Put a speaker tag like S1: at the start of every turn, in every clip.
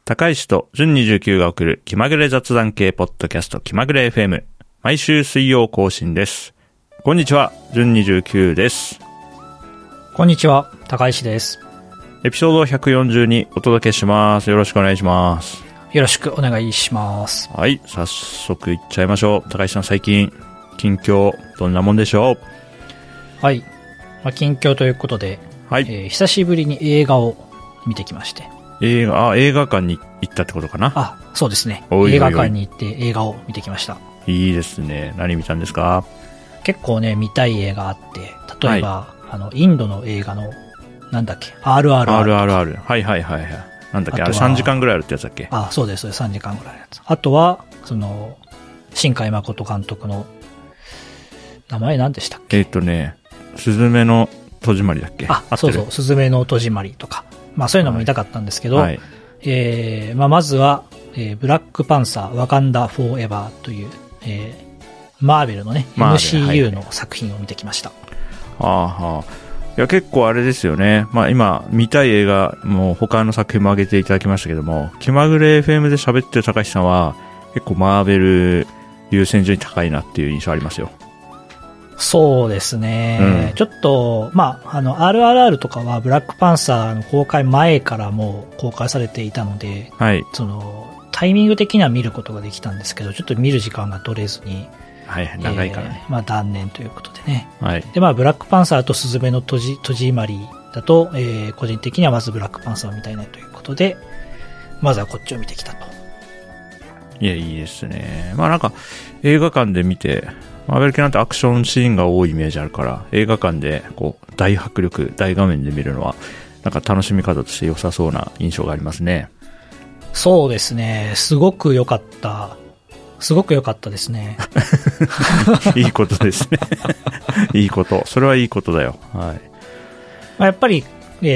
S1: 高石と準29が送る気まぐれ雑談系ポッドキャスト気まぐれ FM。毎週水曜更新です。こんにちは、準29です。
S2: こんにちは、高石です。
S1: エピソード142お届けします。よろしくお願いします。
S2: よろしくお願いします。
S1: はい、早速いっちゃいましょう。高石さん、最近近況どんなもんでしょう？
S2: はい、近況ということで、はい、久しぶりに映画を見てきまして。
S1: 映画館に行ったってことかな？
S2: そうですね。映画館に行って映画を見てきました。
S1: いいですね。何見たんですか？
S2: 結構ね、見たい映画あって、例えば、インドの映画の、なんだっけ、RRR。
S1: はい。なんだっけ、あれ3時間ぐらいあるってやつだっけ？
S2: そうです、3時間ぐらいのやつ。あとは、新海誠監督の、名前何でしたっけ？
S1: すずめの戸締まりだっけ？
S2: そう、すずめの戸締まりとか。そういうのも見たかったんですけど、まずは、ブラックパンサー、ワカンダ・フォーエバーという、マーベルのね、MCU の作品を見てきました。
S1: いや、結構あれですよね。今、見たい映画、もう他の作品も挙げていただきましたけども、気まぐれ FM で喋ってる高橋さんは、結構マーベル優先順位高いなっていう印象ありますよ。
S2: そうですね。ちょっと、RRR とかはブラックパンサーの公開前からもう公開されていたので、タイミング的には見ることができたんですけど、ちょっと見る時間が取れずに、
S1: 長いからね。
S2: 断念ということでね。で、ブラックパンサーとスズメの戸締まりだと、個人的にはまずブラックパンサーを見たいなということで、まずはこっちを見てきたと。
S1: いや、いいですね。映画館で見て、マーベル系なんてアクションシーンが多いイメージあるから、映画館で大迫力、大画面で見るのは、楽しみ方として良さそうな印象がありますね。
S2: そうですね。すごく良かったですね。
S1: いいことですね。いいこと。それはいいことだよ。
S2: やっぱり、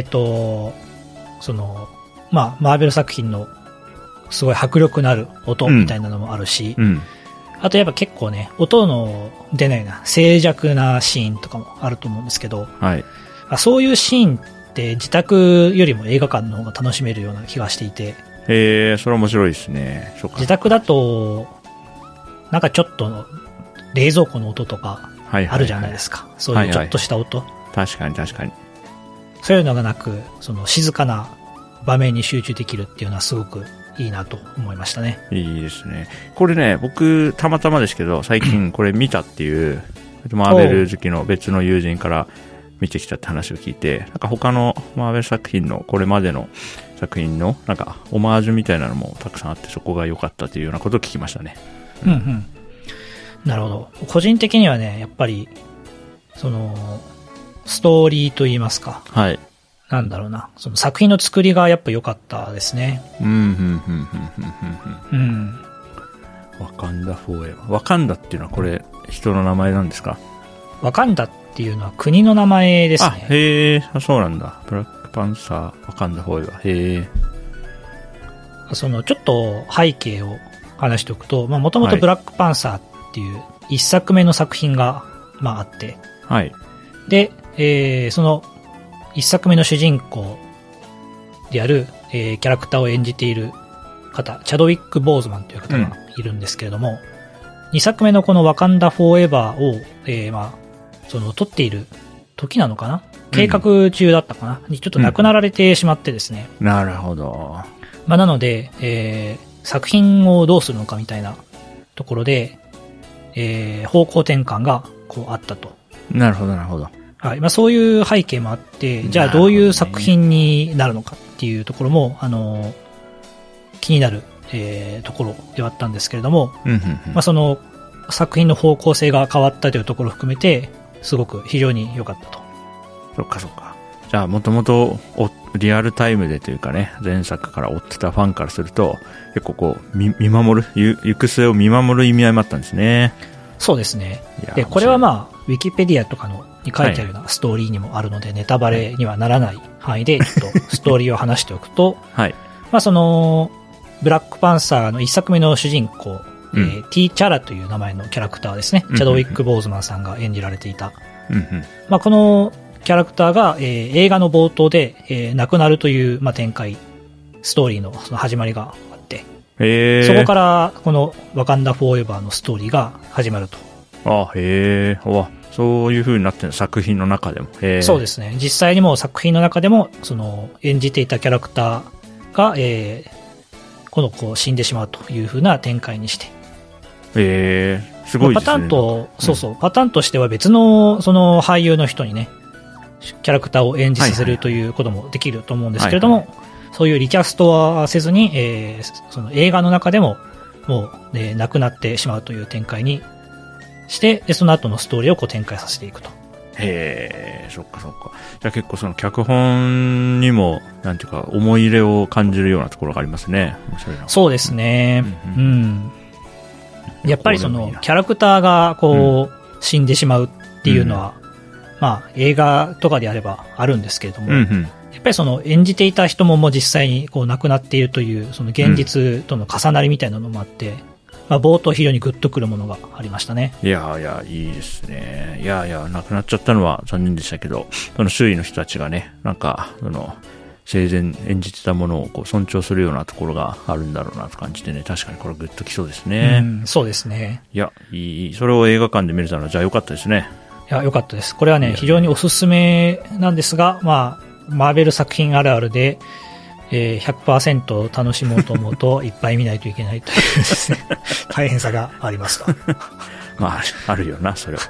S2: マーベル作品のすごい迫力のある音みたいなのもあるし、あとやっぱ結構ね、音の出ない静寂なシーンとかもあると思うんですけど、そういうシーンって自宅よりも映画館の方が楽しめるような気がしていて、
S1: それ面白いですね。
S2: 自宅だと、ちょっと冷蔵庫の音とかあるじゃないですか。そういうちょっとした音。
S1: 確かに。
S2: そういうのがなく、静かな場面に集中できるっていうのはすごくいいなと思いましたね。
S1: いいですね。これね、僕、たまたまですけど、最近これ見たっていう、マーベル好きの別の友人から見てきたって話を聞いて、他のマーベル作品の、これまでの作品の、オマージュみたいなのもたくさんあって、そこが良かったというようなことを聞きましたね。
S2: なるほど。個人的にはね、やっぱり、ストーリーといいますか。作品の作りがやっぱ良かったですね。
S1: ワカンダフォーエバー。ワカンダっていうのはこれ、人の名前なんですか？
S2: ワカンダっていうのは国の名前ですね。
S1: へえ、そうなんだ。ブラックパンサー、ワカンダフォーエバー。へえ。
S2: ちょっと背景を話しておくと、もともとブラックパンサーっていう一作目の作品が、あって、で、その一作目の主人公である、キャラクターを演じている方、チャドウィック・ボーズマンという方がいるんですけれども、二作目のこのワカンダ・フォーエバーを、撮っている時なのかな、計画中だったかなにちょっと亡くなられてしまってですね。
S1: なるほど。
S2: なので、作品をどうするのかみたいなところで、方向転換があったと。
S1: なるほど。
S2: そういう背景もあって、じゃあどういう作品になるのかっていうところも、気になる、ところではあったんですけれども、その作品の方向性が変わったというところを含めて、すごく非常に良かったと。
S1: そっか。じゃあ、もともとリアルタイムでというかね、前作から追ってたファンからすると、結構見守る、行く末を見守る意味合いもあったんですね。
S2: そうですね。で、これはウィキペディアとかに書いてあるようなストーリーにもあるので、ネタバレにはならない範囲で、ちょっとストーリーを話しておくと、ブラックパンサーの一作目の主人公、ティーチャラという名前のキャラクターですね。チャドウィック・ボーズマンさんが演じられていた。このキャラクターが、映画の冒頭で、亡くなるという、展開ストーリーのその始まりがあって、
S1: へえ。
S2: そこからこのワカンダフォーエバーのストーリーが始まると。
S1: あ、へえ。わ、そういう風になってる作品の中でも。へえ。
S2: そうですね。実際にも作品の中でも、その演じていたキャラクターが、こう死んでしまうという風な展開にして。
S1: へえ。すごいですね。
S2: パターンと、そうそう、パターンとしては別の、その俳優の人にね、キャラクターを演じさせるということもできると思うんですけれども、そういうリキャストはせずに、その映画の中でも、もう、亡くなってしまうという展開にして、で、その後のストーリーをこう展開させていくと。
S1: へえ、そっかそっか。じゃあ結構その脚本にも、なんていうか、思い入れを感じるようなところがありますね。面白いな。
S2: そうですね。
S1: うんうん。
S2: やっぱりその、キャラクターがこう、死んでしまうっていうのは、まあ、映画とかであればあるんですけれども、やっぱりその演じていた人も実際にこう亡くなっているという、その現実との重なりみたいなのもあって、まあ、冒頭非常にグッとくるものがありましたね。
S1: いやいや、いいですね。いやいや、亡くなっちゃったのは残念でしたけど、その周囲の人たちがね、なんか、生前演じてたものをこう尊重するようなところがあるんだろうなと感じてね、確かにこれグッときそうですね。
S2: そうですね。
S1: いや、いい。それを映画館で見れたのはじゃあ良かったですね。
S2: いや、良かったです。これはね、非常におすすめなんですが、まあ、マーベル作品あるあるで、100% 楽しもうと思うと、いっぱい見ないといけないというですね、大変さがありますと。
S1: まあ、あるよな、それは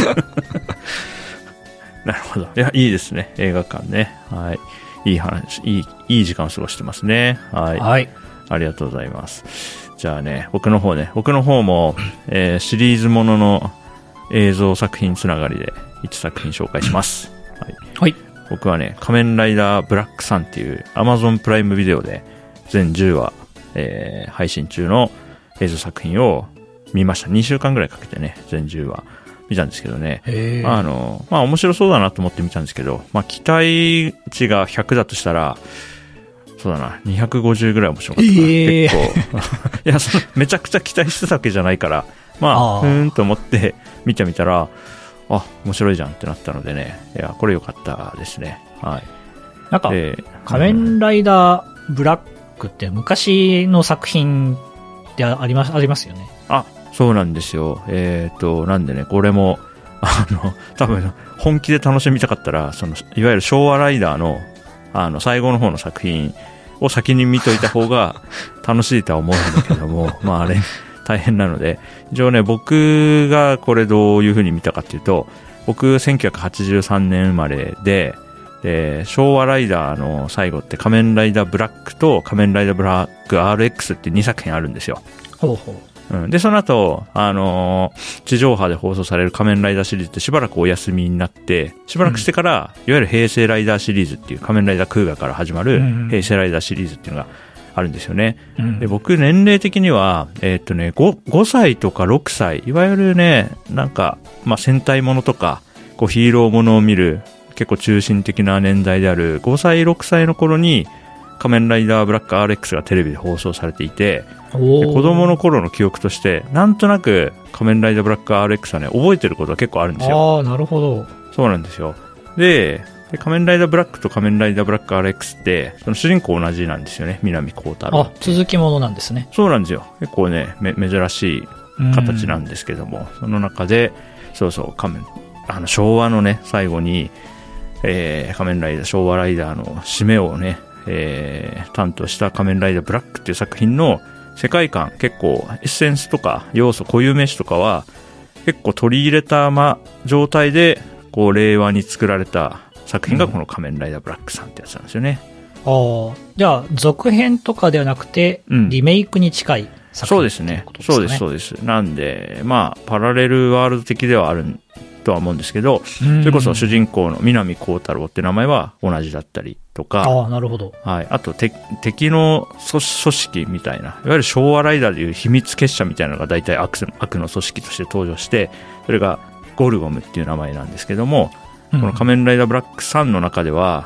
S1: な。なるほど。いや、いいですね、映画館ね。はい。いい話、いい時間を過ごしてますね。はい。
S2: はい。
S1: ありがとうございます。じゃあね、僕の方も、シリーズものの映像作品つながりで1作品紹介します。はい。
S2: はい。
S1: 僕はね、仮面ライダーブラックサンっていう Amazon プライムビデオで全10話、配信中の映像作品を見ました。2週間ぐらいかけてね、全10話見たんですけどね。まあ面白そうだなと思って見たんですけど、まあ期待値が100だとしたら、そうだな、250ぐらい面白かったな。結構。いや、めちゃくちゃ期待してたわけじゃないから、まあ、と思って見てみたら、あ、面白いじゃんってなったのでね。いや、これ良かったですね。はい。
S2: なんか、仮面ライダーブラックって昔の作品でありますよね。
S1: あ、そうなんですよ。なんでね、これも、多分、本気で楽しみたかったら、いわゆる昭和ライダーの、最後の方の作品を先に見といた方が楽しいとは思うんだけども、まああれ、大変なので、一応ね、僕がこれどういう風に見たかっていうと、僕1983年生まれで、昭和ライダーの最後って仮面ライダーブラックと仮面ライダーブラック RX って2作品あるんですよ。
S2: ほうほう。
S1: で、その後、地上波で放送される仮面ライダーシリーズってしばらくお休みになって、しばらくしてから、いわゆる平成ライダーシリーズっていう仮面ライダークーガから始まる平成ライダーシリーズっていうのがあるんですよね。で、僕年齢的には、5歳とか6歳、いわゆるね、なんか、まあ、戦隊ものとか、こうヒーローものを見る結構中心的な年代である5歳、6歳の頃に仮面ライダーブラック RX がテレビで放送されていて、子供の頃の記憶としてなんとなく仮面ライダーブラック RX はね覚えてることが結構あるんですよ。
S2: ああ、なるほど。
S1: そうなんですよ。で仮面ライダーブラックと仮面ライダーブラック RX ってその主人公同じなんですよね。南光太郎。
S2: あ、続きものなんですね。
S1: そうなんですよ。結構ね珍しい形なんですけども、その中でそう昭和のね最後に、仮面ライダー昭和ライダーの締めをね、担当した仮面ライダーブラックっていう作品の世界観、結構エッセンスとか要素固有名詞とかは結構取り入れた状態でこう令和に作られた作品がこの仮面ライダーブラックさんってやつなんですよね。
S2: ああ、じゃあ続編とかではなくて、リメイクに近い作品、
S1: そうですね。そうです。なんでまあパラレルワールド的ではあるとは思うんですけど、それこそ主人公の南光太郎って名前は同じだったりとか、
S2: ああ、なるほど。
S1: はい。あと敵の組織みたいな、いわゆる昭和ライダーでいう秘密結社みたいなのが大体悪の組織として登場して、それがゴルゴムっていう名前なんですけども、この仮面ライダーブラック3の中では、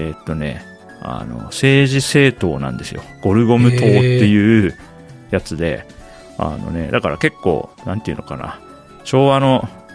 S1: 政治政党なんですよ。ゴルゴム党っていうやつで、だから結構、なんていうのかな、昭和の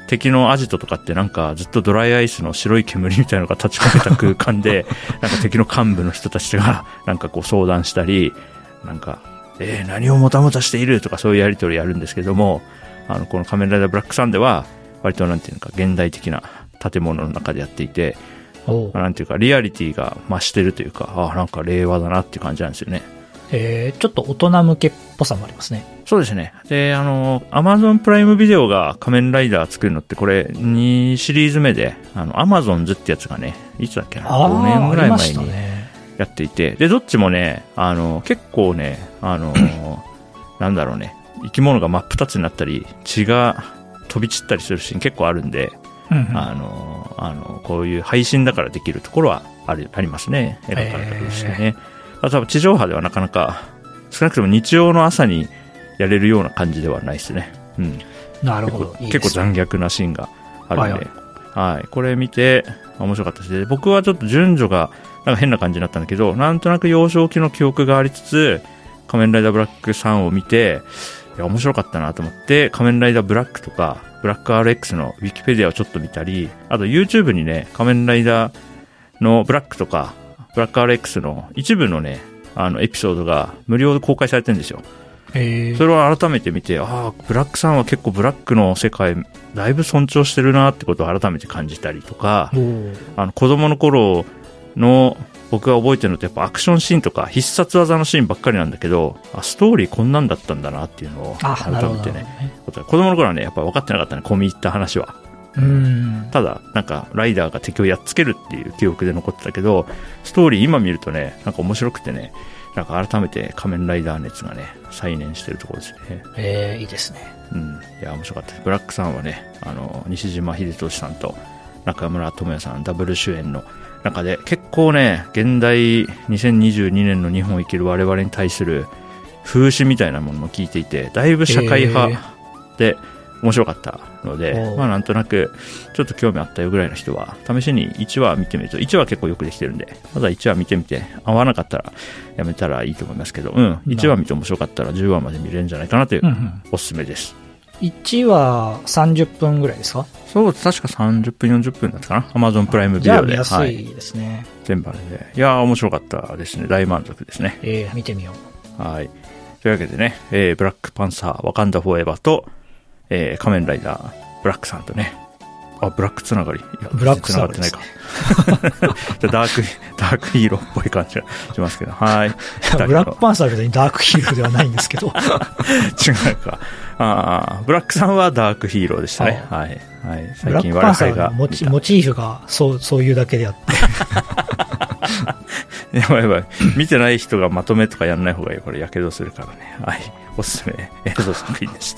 S1: 敵のアジトとかってなんかずっとドライアイスの白い煙みたいなのが立ち込めた空間で、なんか敵の幹部の人たちがなんかこう相談したり、なんか、何をもたもたしているとかそういうやりとりやるんですけども、この仮面ライダーブラックサンでは、割となんていうのか、現代的な建物の中でやっていて、なんていうか、リアリティが増してるというか、なんか令和だなっていう感じなんですよね。
S2: ちょっと大人向けっぽさもありますね。
S1: そうですね。で、Amazon プライムビデオが仮面ライダー作るのって、これ、2シリーズ目で、Amazon ズってやつがね、いつだっけな、5年ぐらい前にやっていて、で、どっちもね、結構ね、なんだろうね、生き物が真っ二つになったり、血が飛び散ったりするシーン結構あるんで、こういう配信だからできるところはありますね。描かれたりしてね。多分地上波ではなかなか、少なくとも日曜の朝にやれるような感じではないですね。うん。
S2: なるほど。
S1: 結構残虐なシーンがあるんで。はい。これ見て、面白かったです。僕はちょっと順序がなんか変な感じになったんだけど、なんとなく幼少期の記憶がありつつ、仮面ライダーブラック3を見て、いや、面白かったなと思って、仮面ライダーブラックとか、ブラック RX のウィキペディアをちょっと見たり、あと YouTube にね、仮面ライダーのブラックとか、ブラック RX の一部のね、エピソードが無料で公開されてるんですよ。それを改めて見て、ブラックさんは結構ブラックの世界、だいぶ尊重してるなってことを改めて感じたりとか、子供の頃の僕が覚えてるのってやっぱアクションシーンとか必殺技のシーンばっかりなんだけど、ストーリーこんなんだったんだなっていうのを改めてね、子供の頃はね、やっぱ分かってなかったね、込み入った話は。ただなんかライダーが敵をやっつけるっていう記憶で残ってたけど、ストーリー今見るとね、なんか面白くてね、なんか改めて仮面ライダー熱がね再燃してるところです
S2: ね。いいですね。
S1: いや面白かったです。ブラックさんはね、西島秀俊さんと中村倫也さんダブル主演の中で、結構ね、現代2022年の日本を生きる我々に対する風刺みたいなものも聞いていて、だいぶ社会派で面白かったので、なんとなくちょっと興味あったよぐらいの人は試しに1話見てみると、1話結構よくできてるんで、まだ1話見てみて合わなかったらやめたらいいと思いますけど、1話見て面白かったら10話まで見れるんじゃないかなというおすすめです。
S2: 1話30分ぐらいですか？
S1: そう、確か30分40分だったかな。Amazon プライムビデオで。
S2: じゃあ見やすいですね。
S1: 全部あれで。いやー面白かったですね。大満足ですね。
S2: 見てみよ
S1: う。はい。というわけでね、ブラックパンサー、ワカンダフォーエバーと、仮面ライダー、ブラックさんとね、ブラックつながり。
S2: ブラックつな
S1: がってないか。ダークヒーローっぽい感じがしますけど、はい。
S2: ブラックパンサー別にダークヒーローではないんですけど。
S1: 違うか。ブラックさんはダークヒーローでしたね。はい。最近我々が。
S2: モチーフがそういうだけであって。
S1: やばい。見てない人がまとめとかやんない方がいい。これ、やけどするからね。はい。おすすめ映像作品でした。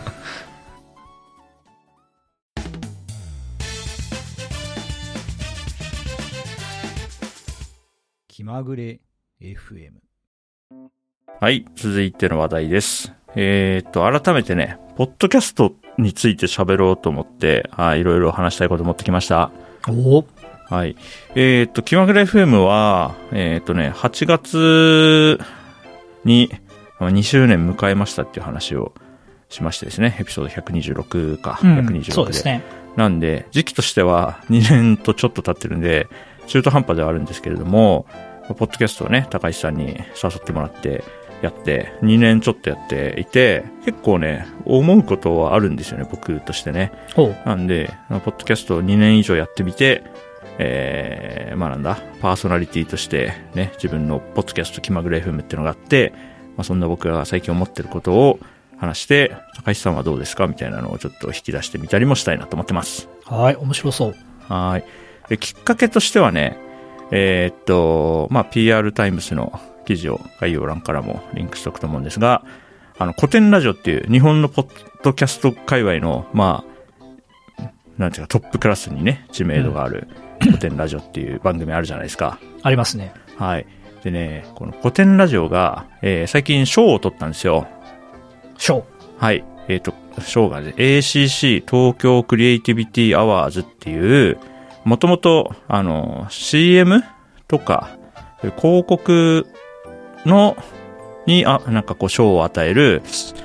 S2: 気まぐれ FM。
S1: はい。続いての話題です。改めてね、ポッドキャストについて喋ろうと思って、いろいろ話したいこと持ってきました。はい。気まぐれ FM は、8月に2周年迎えましたっていう話をしましてですね、エピソード126か、126で。
S2: そうですね。
S1: なんで、時期としては2年とちょっと経ってるんで、中途半端ではあるんですけれども、ポッドキャストをね、高橋さんに誘ってもらってやって、2年ちょっとやっていて、結構ね、思うことはあるんですよね、僕としてね。なんで、ポッドキャストを2年以上やってみて、パーソナリティとしてね、自分のポッドキャスト気まぐれ FM っていうのがあって、そんな僕が最近思ってることを話して、高橋さんはどうですかみたいなのをちょっと引き出してみたりもしたいなと思ってます。
S2: はい、面白そう。
S1: はい。で、きっかけとしてはね、PR タイムスの記事を概要欄からもリンクしておくと思うんですが、古典ラジオっていう日本のポッドキャスト界隈の、なんていうかトップクラスにね、知名度がある古典ラジオっていう番組あるじゃないですか。
S2: ありますね。
S1: はい。でね、この古典ラジオが、最近賞を取ったんですよ。
S2: 賞？
S1: はい。賞がね、ACC 東京クリエイティビティアワーズっていう、もともと、CM とか、広告に、なんかこう、賞を与える、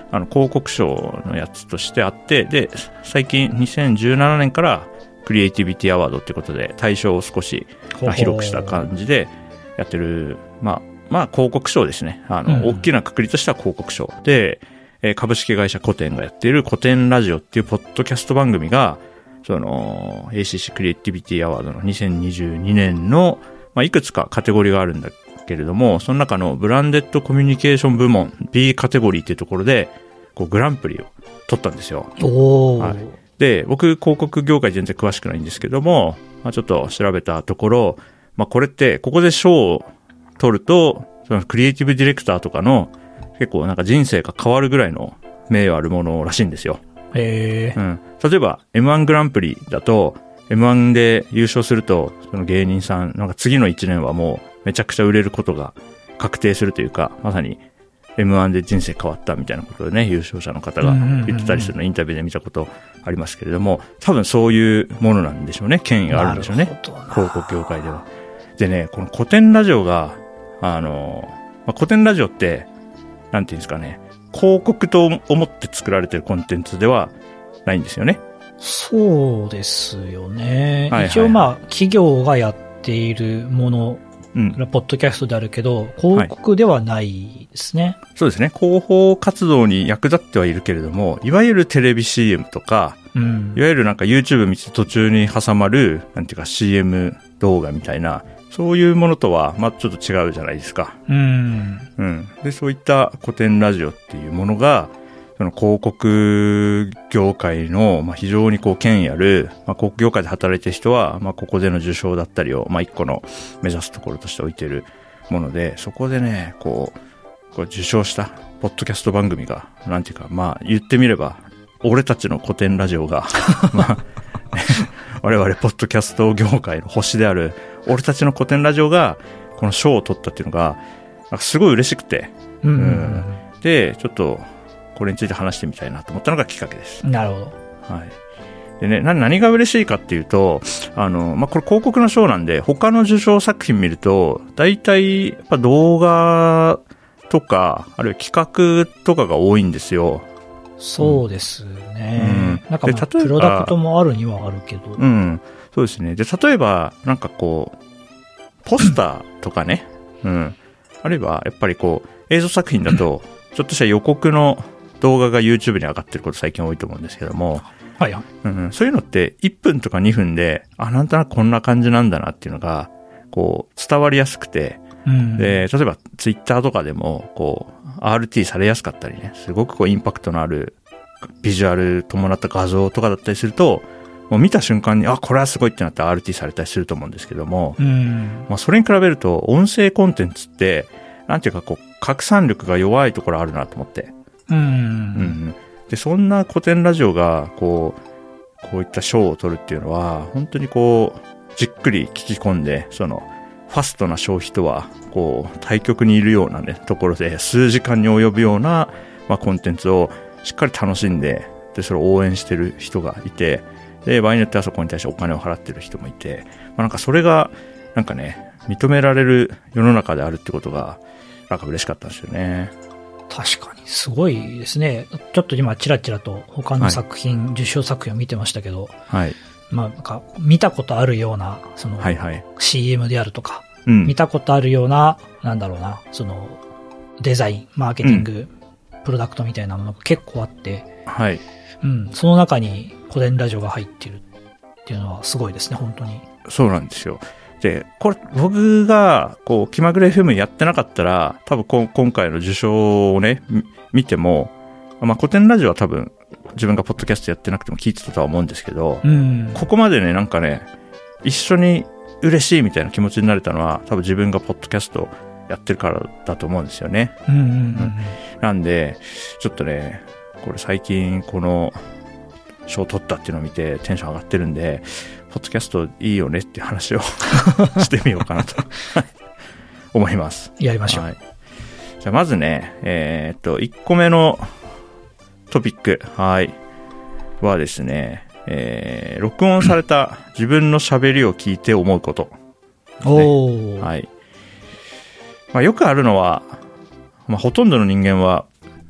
S1: 広告賞のやつとしてあって、で、最近2017年からクリエイティビティアワードってことで対象を少し広くした感じでやってる、まあ広告賞ですね。大きな括りとしては広告賞で、株式会社古典がやっている古典ラジオっていうポッドキャスト番組が、ACC クリエイティビティアワードの2022年の、いくつかカテゴリーがあるんだけれども、その中のブランデッドコミュニケーション部門 B カテゴリーっていうところで、グランプリを取ったんですよ。はい、で、僕広告業界全然詳しくないんですけども、ちょっと調べたところ、これってここで賞を取ると、そのクリエイティブディレクターとかの結構なんか人生が変わるぐらいの名誉あるものらしいんですよ。例えば M1 グランプリだと M1 で優勝すると、その芸人さんなんか次の1年はもうめちゃくちゃ売れることが確定するというか、まさに M1 で人生変わったみたいなことでね、優勝者の方が言ってたりするのをインタビューで見たことありますけれども、多分そういうものなんでしょうね。権威があるんでしょうね。広告業界では。でね、この古典ラジオが、古典ラジオって、なんていうんですかね、広告と思って作られてるコンテンツではないんですよね。
S2: そうですよね。
S1: はいはいはい、
S2: 一応企業がやっているもの、ポッドキャストであるけど、広告ではないですね、
S1: はい。そうですね。広報活動に役立ってはいるけれども、いわゆるテレビ CM とか、いわゆるなんか YouTube 見て途中に挟まる、なんていうか CM 動画みたいな、そういうものとは、ちょっと違うじゃないですか。で、そういった古典ラジオっていうものが、その広告業界の、非常に権威ある、広告業界で働いてる人は、ここでの受賞だったりを、一個の目指すところとして置いているもので、そこでね、受賞したポッドキャスト番組が、なんていうか、言ってみれば、俺たちの古典ラジオが、我々ポッドキャスト業界の星である俺たちの古典ラジオがこの賞を取ったっていうのがすごい嬉しくて、でちょっとこれについて話してみたいなと思ったのがきっかけです。
S2: なるほど。
S1: はい。でね、何が嬉しいかっていうと、これ広告の賞なんで他の受賞作品見ると大体やっぱ動画とかあるいは企画とかが多いんですよ。
S2: そうですね。なんかプロダクトもあるにはあるけど。
S1: そうですね。で、例えば、なんかポスターとかね。あるいは、やっぱり映像作品だと、ちょっとした予告の動画が YouTube に上がってること最近多いと思うんですけども。
S2: はいはい。
S1: そういうのって1分とか2分で、なんとなくこんな感じなんだなっていうのが、伝わりやすくて、で、例えば Twitter とかでも、RT されやすかったりね、すごくインパクトのあるビジュアル伴った画像とかだったりすると、もう見た瞬間に、これはすごいってなって RT されたりすると思うんですけども、それに比べると音声コンテンツって、なんていうか拡散力が弱いところあるなと思って。で、そんな古典ラジオが、こういった賞を取るっていうのは、本当にじっくり聞き込んで、ファストな消費とは、対極にいるようなね、ところで、数時間に及ぶような、コンテンツをしっかり楽しんで、で、それを応援してる人がいて、で、場合によってはそこに対してお金を払ってる人もいて、なんかそれが、なんかね、認められる世の中であるってことが、なんか嬉しかったんですよね。
S2: 確かに、すごいですね。ちょっと今、チラチラと他の作品、受賞作品を見てましたけど、
S1: はい。
S2: なんか、見たことあるような、
S1: はいはい、
S2: CM であるとか、見たことあるような、なんだろうな、デザイン、マーケティング、プロダクトみたいなものが結構あって、
S1: はい。
S2: その中に古典ラジオが入ってるっていうのはすごいですね、本当に。
S1: そうなんですよ。で、これ、僕が、気まぐれ FM やってなかったら、多分今回の受賞をね、見ても、古典ラジオは多分、自分がポッドキャストやってなくても聞いてたとは思うんですけど、ここまでね、なんかね、一緒に嬉しいみたいな気持ちになれたのは、多分自分がポッドキャストやってるからだと思うんですよね。なんで、ちょっとね、これ最近この賞を取ったっていうのを見てテンション上がってるんで、ポッドキャストいいよねっていう話をしてみようかなと思います。
S2: やりましょう。
S1: はい、じゃあまずね、1個目のトピック、はい、はですね、録音された自分の喋りを聞いて思うこと、ね。はい。よくあるのは、ほとんどの人間は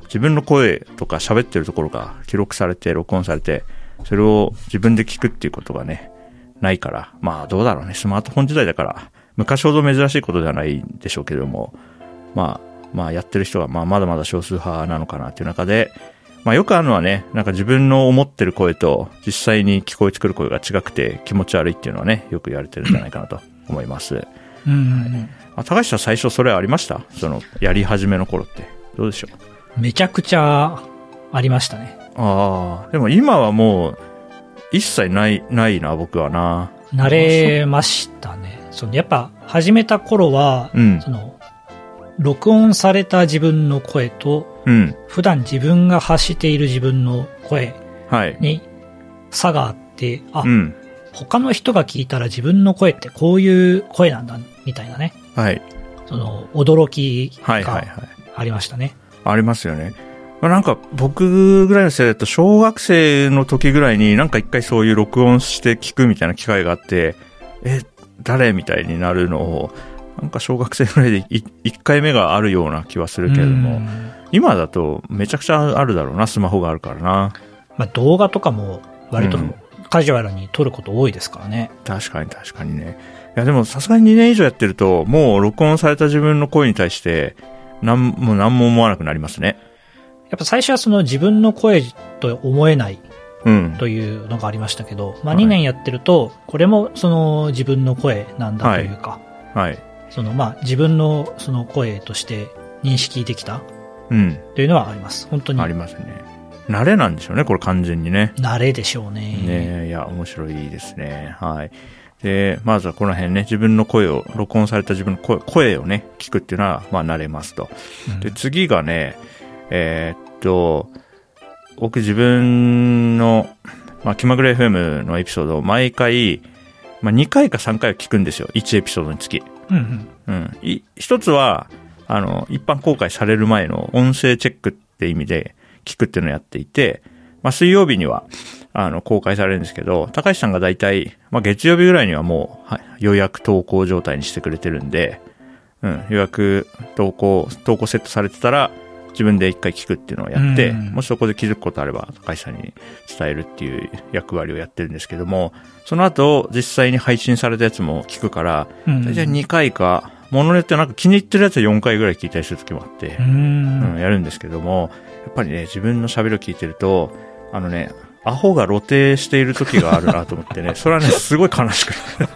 S1: 自分の声とか喋ってるところが記録されて、録音されて、それを自分で聞くっていうことがね、ないから、まあどうだろうね、スマートフォン時代だから、昔ほど珍しいことではないんでしょうけれども、まあやってる人はまだまだ少数派なのかなっていう中で、まあよくあるのはね、なんか自分の思ってる声と実際に聞こえてくる声が違くて気持ち悪いっていうのはね、よく言われてるんじゃないかなと思います。高橋さん最初それありました？そのやり始めの頃ってどうでしょ
S2: う？めちゃくちゃありましたね。
S1: ああ、でも今はもう一切ないな、僕はな。
S2: 慣れましたね。やっぱ始めた頃は、録音された自分の声と、普段自分が発している自分の声に差があって、他の人が聞いたら自分の声ってこういう声なんだ、みたいなね。
S1: はい。
S2: 驚きがありましたね。
S1: ありますよね。なんか僕ぐらいの世代だと小学生の時ぐらいになんか一回そういう録音して聞くみたいな機会があって、誰みたいになるのを、なんか小学生ぐらいで一回目があるような気はするけれども、今だとめちゃくちゃあるだろうな、スマホがあるからな。
S2: まあ動画とかも割とカジュアルに撮ること多いですからね。
S1: 確かにね。いやでもさすがに2年以上やってると、もう録音された自分の声に対して何も思わなくなりますね。
S2: やっぱ最初は自分の声と思えないというのがありましたけど、まあ2年やってると、これも自分の声なんだというか、まあ自分の声として認識できたというのはあります。本当に。
S1: ありますね。慣れなんでしょうね、これ完全にね。
S2: 慣れでしょうね。
S1: ねえ、いや、面白いですね。はい。で、まずはこの辺ね、自分の声を、録音された自分の声をね、聞くっていうのは、まあ慣れますと。で、次がね、僕自分の、まあ、気まぐれ FM のエピソードを毎回、まあ、2回か3回は聞くんですよ。1エピソードにつき。一つは、一般公開される前の音声チェックって意味で聞くっていうのをやっていて、まあ、水曜日には、公開されるんですけど、高橋さんがだいたい、まあ、月曜日ぐらいにはもう、予約投稿状態にしてくれてるんで、予約投稿セットされてたら、自分で一回聞くっていうのをやって、もしそこで気づくことあれば高橋さんに伝えるっていう役割をやってるんですけども、その後実際に配信されたやつも聞くから、大体2回か、ものによってなんか気に入ってるやつは4回ぐらい聞いたりする時もあって、やるんですけども、やっぱりね、自分の喋りを聞いてると、アホが露呈している時があるなと思ってね、それはね、すごい悲しく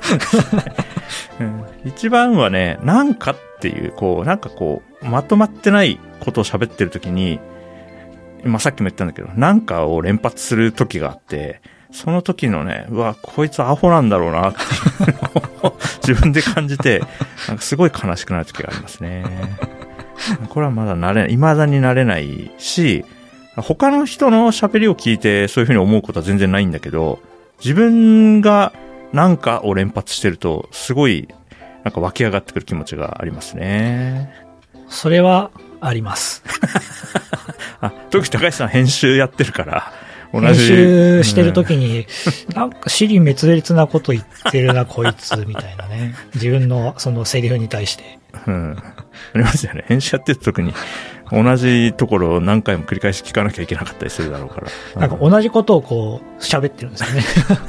S1: 一番はね、なんかっていう、まとまってないことを喋ってる時に、まあ、さっきも言ったんだけど、なんかを連発する時があって、その時のね、うわ、こいつアホなんだろうなっていうのを自分で感じて、なんかすごい悲しくなる時がありますね。これはまだ未だになれないし、他の人の喋りを聞いてそういうふうに思うことは全然ないんだけど、自分がなんかを連発してると、すごい、なんか湧き上がってくる気持ちがありますね。
S2: それはあります。
S1: 特に高橋さん編集やってるから、
S2: 編集してる時に、なんか尻滅裂なこと言ってるな、こいつ、みたいなね。自分のそのセリフに対して。
S1: ありますよね。編集やってる時に、同じところを何回も繰り返し聞かなきゃいけなかったりするだろうから。
S2: なんか同じことを喋ってるんですよね。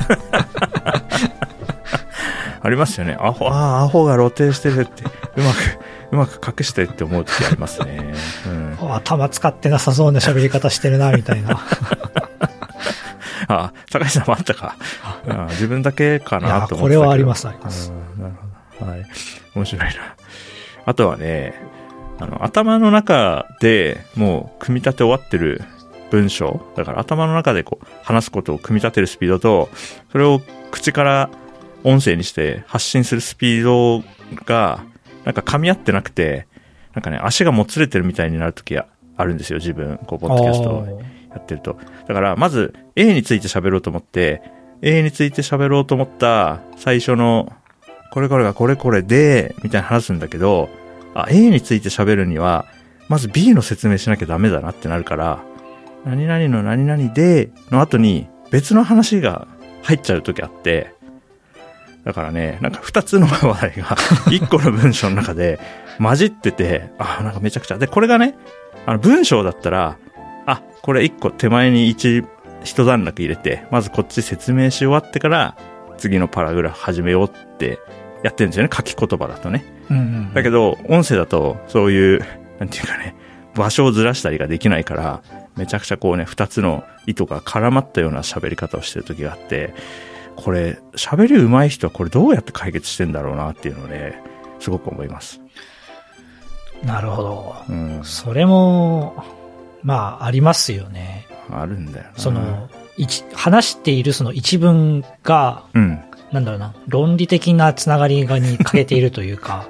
S1: ありますよね。アホが露呈してるって、うまく隠してって思う時ありますね。
S2: 頭使ってなさそうな喋り方してるな、みたいな。
S1: 高橋さんもあったか。自分だけかなと思ってたけど。
S2: これはあります。なる
S1: ほど。はい。面白いな。あとはね、頭の中でもう組み立て終わってる文章。だから頭の中で話すことを組み立てるスピードと、それを口から音声にして発信するスピードが、なんか噛み合ってなくて、なんかね、足がもつれてるみたいになるときあるんですよ、自分。ポッドキャストをやってると。だから、まず、A について喋ろうと思って、A について喋ろうと思った最初の、これがこれで、みたいな話すんだけど、A について喋るには、まず B の説明しなきゃダメだなってなるから、何々の何々で、の後に別の話が入っちゃうときあって、だからね、なんか2つの話題が1個の文章の中で混じってて、なんかめちゃくちゃ。で、これがね、 文章だったら、あ、これ一個手前に一段落入れて、まずこっち説明し終わってから、次のパラグラフ始めようってやってるんですよね。書き言葉だとね。だけど、音声だと、そういう、なんていうかね、場所をずらしたりができないから、めちゃくちゃこうね、二つの糸が絡まったような喋り方をしてる時があって、これ、喋り上手い人はこれどうやって解決してんだろうなっていうので、すごく思います。
S2: なるほど。それも、まあ、ありますよね。
S1: あるんだよな。
S2: その、話しているその一文が、なんだろうな、論理的なつながりに欠けているというか、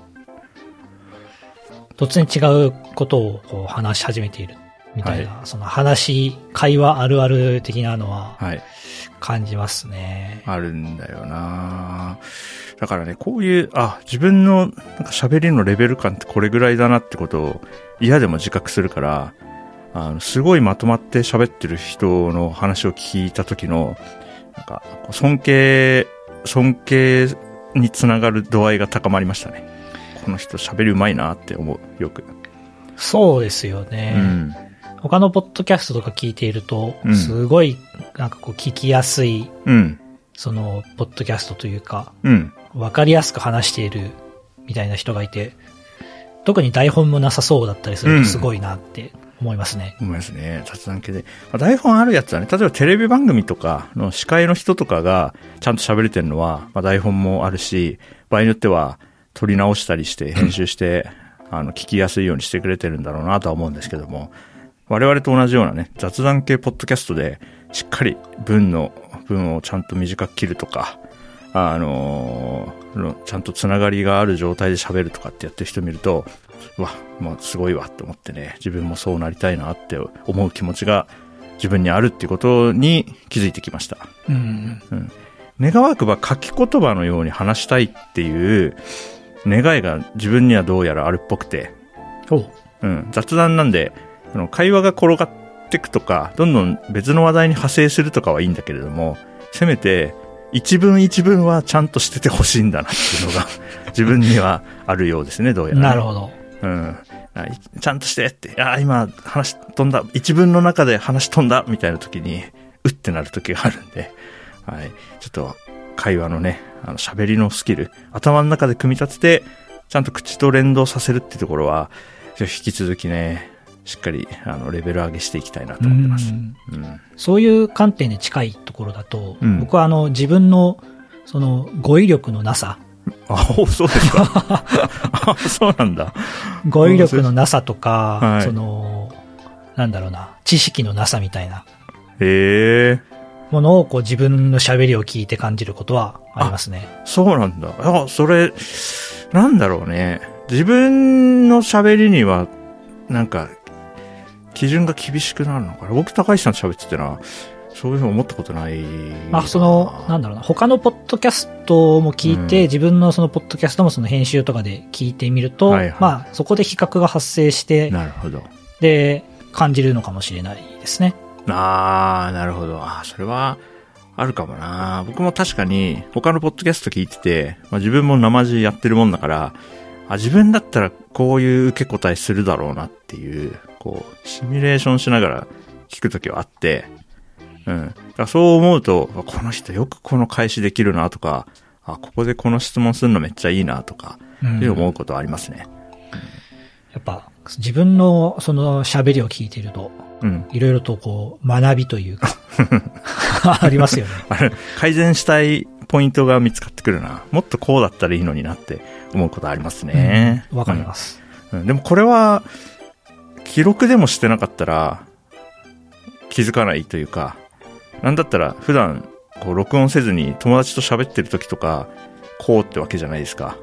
S2: 突然違うことをこう話し始めているみたいな、その会話あるある的なのは、感じますね。
S1: あるんだよな。だからね、こういう、自分のなんか喋りのレベル感ってこれぐらいだなってことを嫌でも自覚するから、すごいまとまって喋ってる人の話を聞いた時の、なんか、尊敬につながる度合いが高まりましたね。この人喋りうまいなって思う、よく。
S2: そうですよね。他のポッドキャストとか聞いていると、すごい、なんかこう聞きやすい、その、ポッドキャストというか、わかりやすく話しているみたいな人がいて、特に台本もなさそうだったりするとすごいなって思いますね。
S1: 思いますね。雑談系で。台本あるやつはね、例えばテレビ番組とかの司会の人とかがちゃんと喋れてるのは、台本もあるし、場合によっては撮り直したりして編集して、聞きやすいようにしてくれてるんだろうなとは思うんですけども、我々と同じようなね、雑談系ポッドキャストで、しっかり文をちゃんと短く切るとか、ちゃんとつながりがある状態で喋るとかってやってる人見ると、もうすごいわって思ってね、自分もそうなりたいなって思う気持ちが自分にあるっていうことに気づいてきました。願わくば書き言葉のように話したいっていう願いが自分にはどうやらあるっぽくて、雑談なんで、会話が転がっていくとか、どんどん別の話題に派生するとかはいいんだけれども、せめて一文一文はちゃんとしててほしいんだなっていうのが自分にはあるようですね、どうやら、ね。
S2: なるほど。
S1: ちゃんとしてって、今話飛んだ、一文の中で話飛んだみたいな時に、うってなる時があるんで、ちょっと会話のね、喋りのスキル、頭の中で組み立てて、ちゃんと口と連動させるっていうところは、引き続きね、しっかりレベル上げしていきたいなと思ってます。
S2: そういう観点に近いところだと、僕は自分のその語彙力のなさ。
S1: そうですか。そうなんだ。
S2: 語彙力のなさとか、そのなんだろうな、知識のなさみたいなものをこう自分の喋りを聞いて感じることはありますね。
S1: そうなんだ。それなんだろうね。自分の喋りにはなんか基準が厳しくなるのかな。僕、高橋さんと喋っててな、そういうふうに思ったことない。
S2: なんだろうな、他のポッドキャストも聞いて、自分のそのポッドキャストもその編集とかで聞いてみると、そこで比較が発生して、
S1: なるほど。
S2: で、感じるのかもしれないですね。
S1: なるほど。それは、あるかもな。僕も確かに、他のポッドキャスト聞いてて、自分も生地やってるもんだから、自分だったらこういう受け答えするだろうなっていう、シミュレーションしながら聞くときはあって、だからそう思うと、この人よくこの返しできるなとか、ここでこの質問するのめっちゃいいなとか、って思うことはありますね。
S2: やっぱ、自分のその喋りを聞いていると、いろいろと学びというか、ありますよね。
S1: 改善したいポイントが見つかってくるな。もっとこうだったらいいのになって思うことありますね。
S2: わかります。
S1: でもこれは、記録でもしてなかったら気づかないというか、なんだったら普段録音せずに友達と喋ってる時とかこうってわけじゃないですか。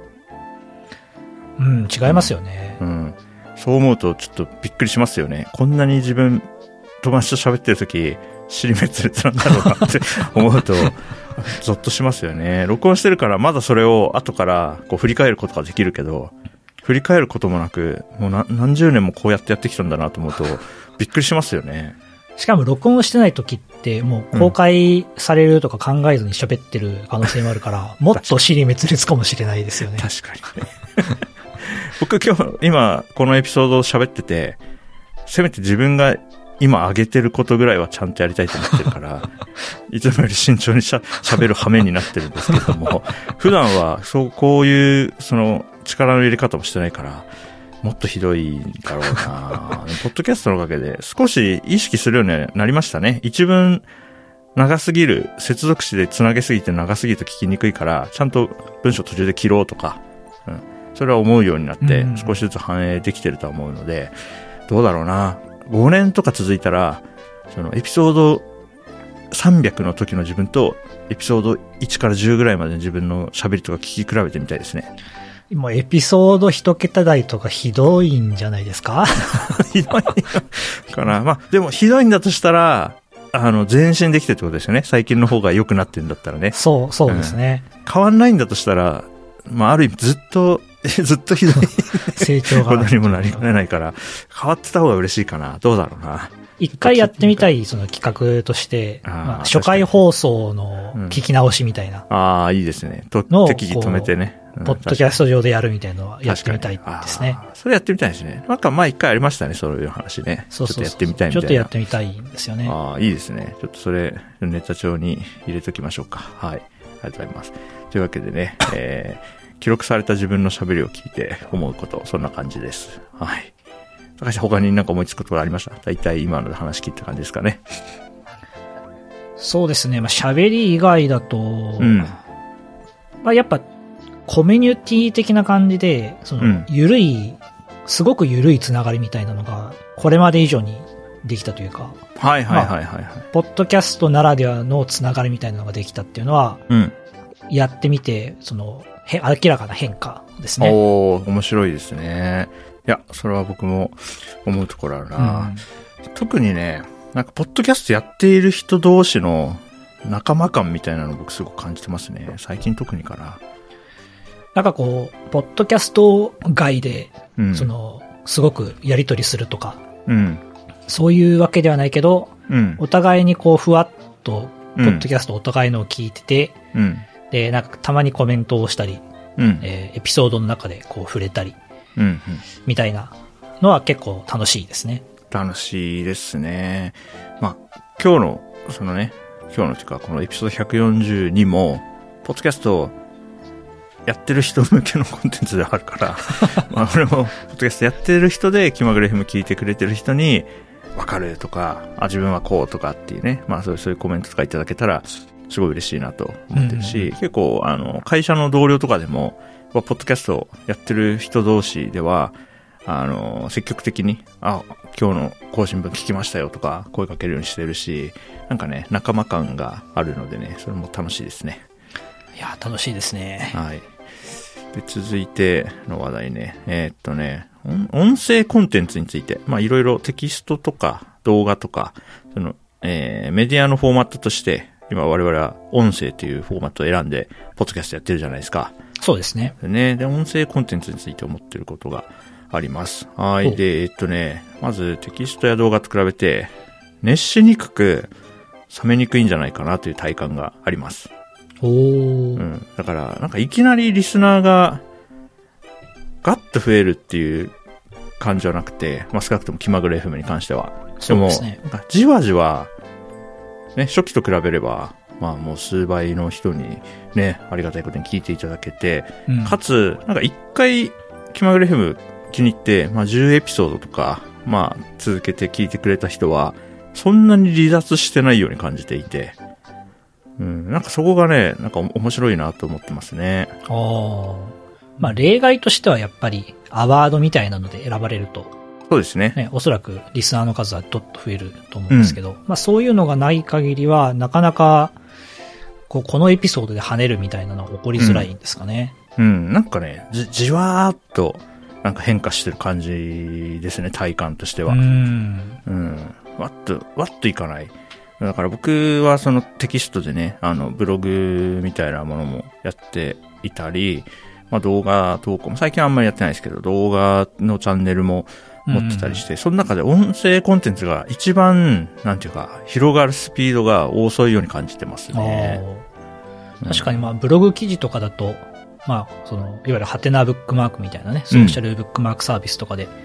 S2: 違いますよね。
S1: そう思うとちょっとびっくりしますよね。こんなに自分友達と喋ってる時尻滅裂なんだろうなって思うとゾッとしますよね。録音してるからまだそれを後から振り返ることができるけど、振り返ることもなく、もう何十年もこうやってやってきたんだなと思うと、びっくりしますよね。
S2: しかも録音してない時って、もう公開されるとか考えずに喋ってる可能性もあるから、もっと尻滅裂かもしれないですよね。
S1: 確かにね。僕今このエピソードを喋ってて、 せめて自分が今上げてることぐらいはちゃんとやりたいと思ってるから、いつもより慎重に喋る羽目になってるんですけども、普段はこういう、力の入れ方もしてないから、もっとひどいだろうなポッドキャストのおかげで少し意識するようになりましたね。一文長すぎる、接続詞で繋げすぎて長すぎると聞きにくいから、ちゃんと文章途中で切ろうとか、それは思うようになって、少しずつ反映できてるとは思うので、どうだろうな。5年とか続いたら、エピソード300の時の自分と、エピソード1から10ぐらいまでの自分の喋りとか聞き比べてみたいですね。
S2: もうエピソード1桁台とかひどいんじゃないですか
S1: ひどいかな。まあ、でもひどいんだとしたら、前進できてるってことですよね。最近の方が良くなってるんだったらね。
S2: そうですね。
S1: 変わんないんだとしたら、まあ、ある意味ずっとひどい。
S2: 成長が。
S1: ことにもなりかねないから、変わってた方が嬉しいかな。どうだろうな。
S2: 一回やってみたい、その企画として、初回放送の聞き直しみたいな。
S1: ああ、いいですね。適宜止めてね。
S2: ポッドキャスト上でやるみたいなのはやってみたいですね。
S1: それやってみたいですね。なんか前一回ありましたね、そういう話ね。ちょっとやってみたいみたいな。
S2: ちょっとやってみたいんですよね。
S1: ああ、いいですね。ちょっとそれ、ネタ帳に入れときましょうか。はい。ありがとうございます。というわけでね、記録された自分の喋りを聞いて思うこと、そんな感じです。はい。高橋、他になんか思いつくことがありました？大体今の話聞いた感じですかね。
S2: そうですね。まあ、喋り以外だと、まあ、やっぱ、コミュニティ的な感じで、すごく緩いつながりみたいなのが、これまで以上にできたというか。
S1: はい。
S2: ポッドキャストならではのつながりみたいなのができたっていうのは、やってみて、明らかな変化ですね。
S1: 面白いですね。いや、それは僕も思うところあるな。特にね、なんか、ポッドキャストやっている人同士の仲間感みたいなのを僕すごく感じてますね。最近特にかな。
S2: なんかこう、ポッドキャスト外で、すごくやりとりするとか、そういうわけではないけど、お互いにこう、ふわっと、ポッドキャストお互いのを聞いてて、で、なんかたまにコメントをしたり、エピソードの中でこう触れたり、みたいなのは結構楽しいですね。
S1: 楽しいですね。まあ、今日のというか、このエピソード142も、ポッドキャストやってる人向けのコンテンツではあるから、まあ、これも、ポッドキャストやってる人で、気まぐれ FM 聞いてくれてる人に、わかるとか、自分はこうとかっていうね、まあ、そういうコメントとかいただけたら、すごい嬉しいなと思ってるし、結構、会社の同僚とかでも、ポッドキャストやってる人同士では、積極的に、今日の更新分聞きましたよとか、声かけるようにしてるし、なんかね、仲間感があるのでね、それも楽しいですね。
S2: いや、楽しいですね。
S1: はい。で、続いての話題ね。音声コンテンツについて、まあ、いろいろテキストとか動画とか、メディアのフォーマットとして、今我々は音声というフォーマットを選んで、ポッドキャストやってるじゃないですか。
S2: そうですね。
S1: で、音声コンテンツについて思ってることがあります。はい。で、まずテキストや動画と比べて、熱しにくく、冷めにくいんじゃないかなという体感があります。だから、なんかいきなりリスナーが、ガッと増えるっていう感じはなくて、まあ、少なくとも気まぐれ FM に関しては。
S2: そうですね。
S1: でも、じわじわ、ね、初期と比べれば、まあもう数倍の人にね、ありがたいことに聞いていただけて、かつ、なんか一回、気まぐれ FM 気に入って、まあ10エピソードとか、まあ続けて聞いてくれた人は、そんなに離脱してないように感じていて、なんかそこがね、なんか面白いなと思ってますね。
S2: まあ例外としてはやっぱりアワードみたいなので選ばれると。
S1: そうですね。
S2: おそらくリスナーの数はどっと増えると思うんですけど、まあそういうのがない限りはなかなかこのエピソードで跳ねるみたいなのは起こりづらいんですかね。
S1: なんかね、じわーっとなんか変化してる感じですね、体感としては。わっといかない。だから僕はそのテキストでね、ブログみたいなものもやっていたり、まあ動画投稿も最近あんまりやってないですけど、動画のチャンネルも持ってたりして、その中で音声コンテンツが一番、なんていうか、広がるスピードが遅いように感じてますね。
S2: 確かにまあブログ記事とかだと、まあいわゆるハテナブックマークみたいなね、ソーシャルブックマークサービスとかで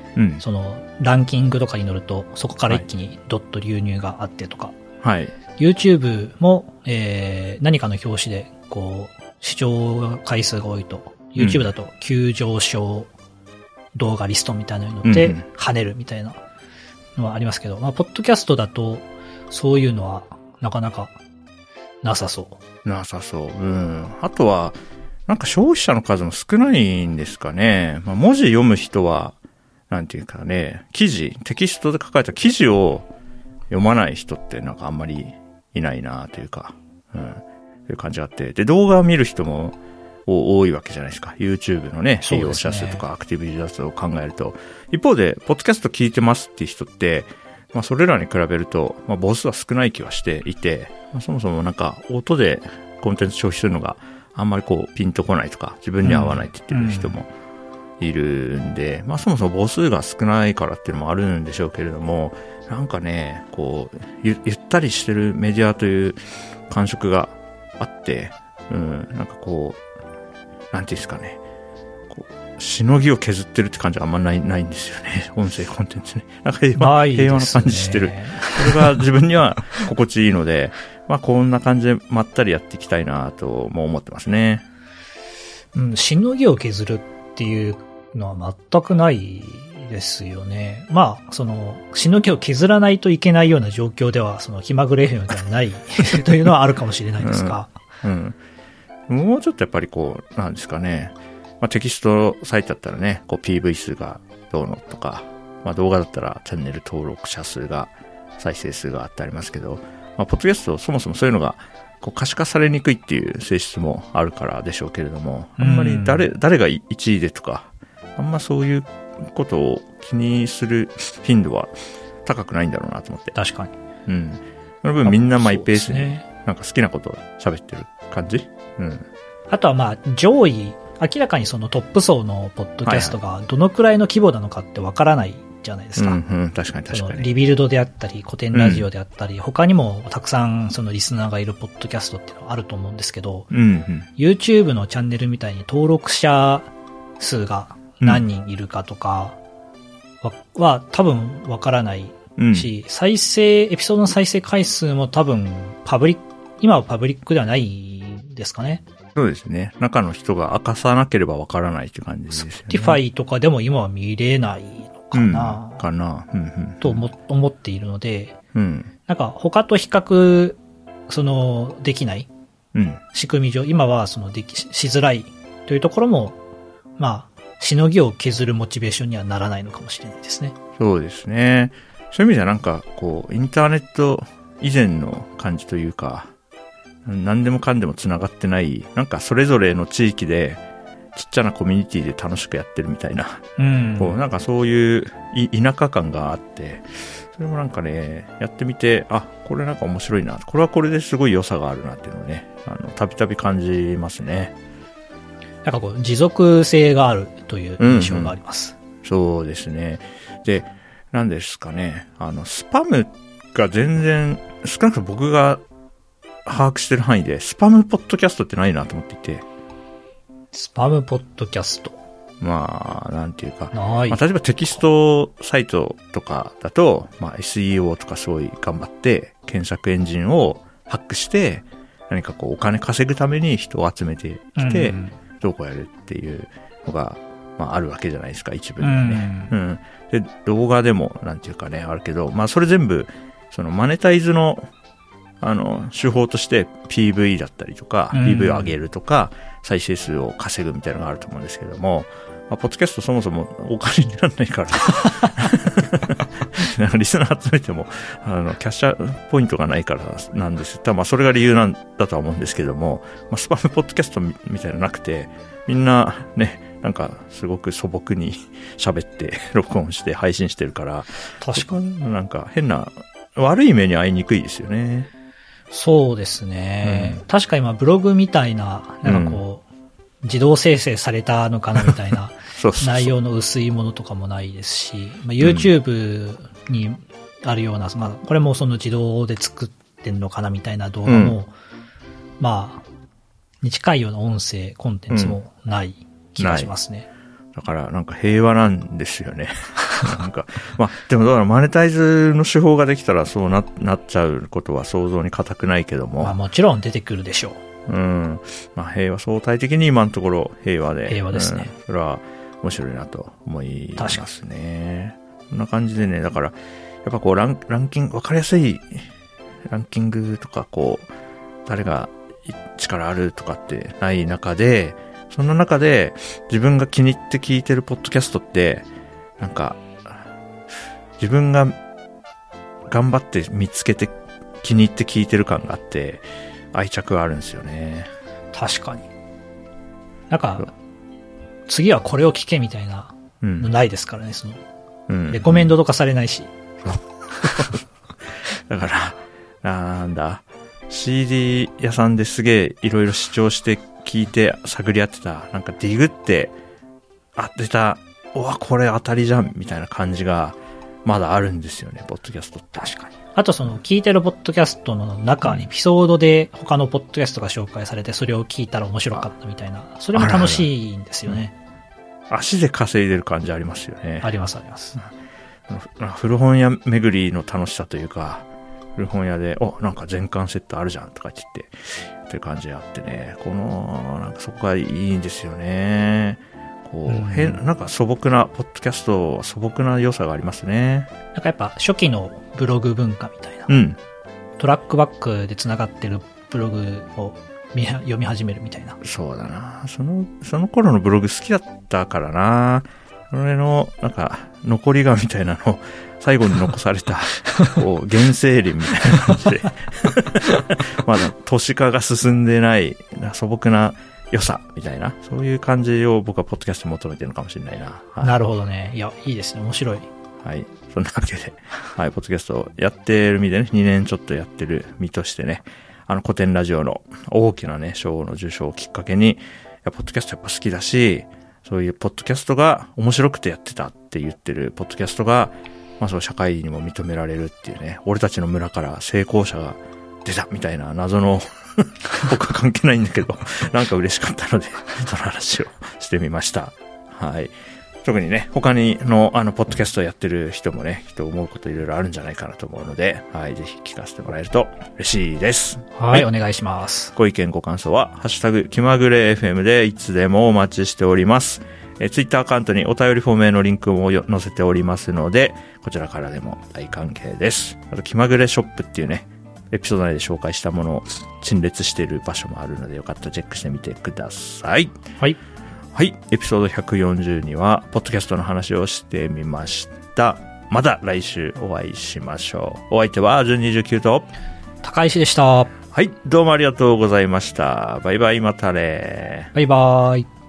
S1: うん。
S2: その、ランキングとかに乗ると、そこから一気にドッと流入があってとか、
S1: はい。
S2: YouTube も、何かの表紙で、こう、視聴回数が多いと、YouTube だと急上昇動画リストみたいなので、跳ねるみたいなのはありますけど、まあ、ポッドキャストだと、そういうのは、なかなか、なさそう。
S1: なさそう。うん。あとは、なんか消費者の数も少ないんですかね。まあ、文字読む人は、なんていうかね、テキストで書かれた記事を読まない人ってなんかあんまりいないなというか、うん。そういう感じがあって。で、動画を見る人も多いわけじゃないですか。YouTube のね、利用者数とかアクティブユーザー数を考えると。一方で、ポッドキャスト聞いてますっていう人って、まあそれらに比べると、まあ母数は少ない気はしていて、まあ、そもそもなんか音でコンテンツ消費するのがあんまりこうピンとこないとか、自分に合わないって言ってる人もいるんで、まあそもそも母数が少ないからっていうのもあるんでしょうけれども、なんかね、こう、ゆったりしてるメディアという感触があって、うん、なんかこう、なんていうんですかね、こう、しのぎを削ってるって感じはあんまないんですよね。音声コンテンツね。なんか平和な感じしてる。それが自分には心地いいので、まあこんな感じでまったりやっていきたいなとも思ってますね。
S2: うん、しのぎを削るっていうのは全くないですよね。まあ、その、しのぎを削らないといけないような状況では、その気まぐれ FM ではないというのはあるかもしれないですが。
S1: もうちょっとやっぱりこう、なんですかね。まあテキストサイトだったらね、こう PV 数がどうのとか、まあ動画だったらチャンネル登録者数が、再生数があってありますけど、まあポッドキャストそもそもそういうのがこう可視化されにくいっていう性質もあるからでしょうけれども、あんまり誰が1位でとか、あんまそういうことを気にする頻度は高くないんだろうなと思って。
S2: 確かに。
S1: うん。その分みんなマイペースになんか好きなことを喋ってる感じ。うん。
S2: あとはまあ上位、明らかにそのトップ層のポッドキャストがどのくらいの規模なのかってわからないじゃないですか。
S1: 確かに。
S2: リビルドであったり、古典ラジオであったり、他にもたくさんそのリスナーがいるポッドキャストっていうのはあると思うんですけど、YouTube のチャンネルみたいに登録者数が何人いるかとかは多分わからないし、エピソードの再生回数も多分今はパブリックではないですかね。
S1: そうですね。中の人が明かさなければわからないって感じですよね。
S2: Spotify とかでも今は見れないのかな。と思っているので、なんか他と比較、できない。仕組み上、今はしづらいというところも、まあ、しのぎを削るモチベーションにはならないのかもしれないですね。
S1: そうですね。そういう意味ではなんか、こう、インターネット以前の感じというか、何でもかんでも繋がってない、なんかそれぞれの地域で、ちっちゃなコミュニティで楽しくやってるみたいな、こうなんかそういう田舎感があって、それもなんかね、やってみて、あ、これなんか面白いな、これはこれですごい良さがあるなっていうのをね、たびたび感じますね。
S2: なんかこう、持続性があるという印象があります。
S1: そうですね。で、なんですかね、スパムが全然、少なくとも僕が把握してる範囲で、スパムポッドキャストってないなと思っていて。
S2: スパムポッドキャスト。
S1: まあ、なんていうか。
S2: ない。
S1: まあ、例えばテキストサイトとかだと、まあ SEO とかすごい頑張って、検索エンジンをハックして、何かこうお金稼ぐために人を集めてきて、どうこうやるっていうのが、まああるわけじゃないですか、一部にはね。で、動画でも、なんていうかね、あるけど、まあそれ全部、マネタイズの、手法として PV だったりとか、PV を上げるとか、再生数を稼ぐみたいなのがあると思うんですけども、まあ、ポッドキャストそもそもお金にならないから、なんかリスナー集めても、キャッシャーポイントがないからなんですよ。まあそれが理由なんだとは思うんですけども、まあ、スパムポッドキャストみたいなのなくて、みんなね、なんかすごく素朴に喋って録音して配信してるから、
S2: 確かに
S1: なんか変な悪い目に遭いにくいですよね。
S2: そうですね。確か今ブログみたいな、なんかこう、自動生成されたのかなみたいな内容の薄いものとかもないですし、まあ、YouTube にあるような、まあこれもその自動で作ってんのかなみたいな動画も、まあ、に近いような音声コンテンツもない気がしますね。
S1: だからなんか平和なんですよね。 なんか、まあ、でもどうだろう、マネタイズの手法ができたらそうなっちゃうことは想像に難くないけども。
S2: まあもちろん出てくるでしょ
S1: う。まあ平和、相対的に今のところ平和で。
S2: 平和ですね。
S1: それは面白いなと思いますね。こんな感じでね、だから、やっぱこうランキング、わかりやすいランキングとかこう、誰が力あるとかってない中で、そんな中で自分が気に入って聞いてるポッドキャストって、なんか、自分が頑張って見つけて気に入って聞いてる感があって、愛着があるんですよね。
S2: 確かに。なんか、次はこれを聞けみたいなのないですからね、その、レコメンドとかされないし。
S1: だから、なんだ、CD 屋さんですげえいろいろ視聴して聞いて探り合ってた、なんかディグって、出た、うわ、これ当たりじゃんみたいな感じがまだあるんですよね、ポッドキャストって。
S2: 確かに。あとその聞いてるポッドキャストの中、エピソードで他のポッドキャストが紹介されてそれを聞いたら面白かったみたいな、それも楽しいんですよね。
S1: 足で稼いでる感じありますよね。
S2: ありますあります。
S1: 古本屋巡りの楽しさというか、古本屋で、なんか全巻セットあるじゃんとか言って、っていう感じがあってね、なんかそこがいいんですよね。こう、なんか素朴な、ポッドキャスト、素朴な良さがありますね。
S2: なんかやっぱ初期のブログ文化みたいな。トラックバックで繋がってるブログを読み始めるみたいな。
S1: そうだな。その頃のブログ好きだったからな。それの、なんか、残りがみたいなのを最後に残された、こう、原生林みたいな感じで。まだ都市化が進んでない素朴な良さみたいな、そういう感じを僕はポッドキャストに求めてるのかもしれないな。
S2: はい、なるほどね。いや、いいですね。面白い。
S1: はい。そんなわけで、はい、ポッドキャストをやってる身でね、2年ちょっとやってる身としてね、古典ラジオの大きなね、賞の受賞をきっかけに、ポッドキャストやっぱ好きだし、そういうポッドキャストが面白くてやってたって言ってるポッドキャストが、まあそう社会にも認められるっていうね、俺たちの村から成功者が出たみたいな謎の僕は関係ないんだけど、なんか嬉しかったので、その話をしてみました。はい。特にね、他にポッドキャストやってる人もね、きっと思うこといろいろあるんじゃないかなと思うので、はい、ぜひ聞かせてもらえると嬉しいです。
S2: はい、お願いします。
S1: ご意見ご感想は、ハッシュタグ、気まぐれ FM でいつでもお待ちしております。ツイッターアカウントにお便りフォームへのリンクも載せておりますので、こちらからでも大歓迎です。あと、気まぐれショップっていうね、エピソード内で紹介したものを陳列している場所もあるので、よかったらチェックしてみてください。
S2: はい。
S1: はい。エピソード140には、ポッドキャストの話をしてみました。また来週お会いしましょう。お相手は、順29と、
S2: 高石でした。
S1: はい。どうもありがとうございました。バイバイ、またね。
S2: バイバイ。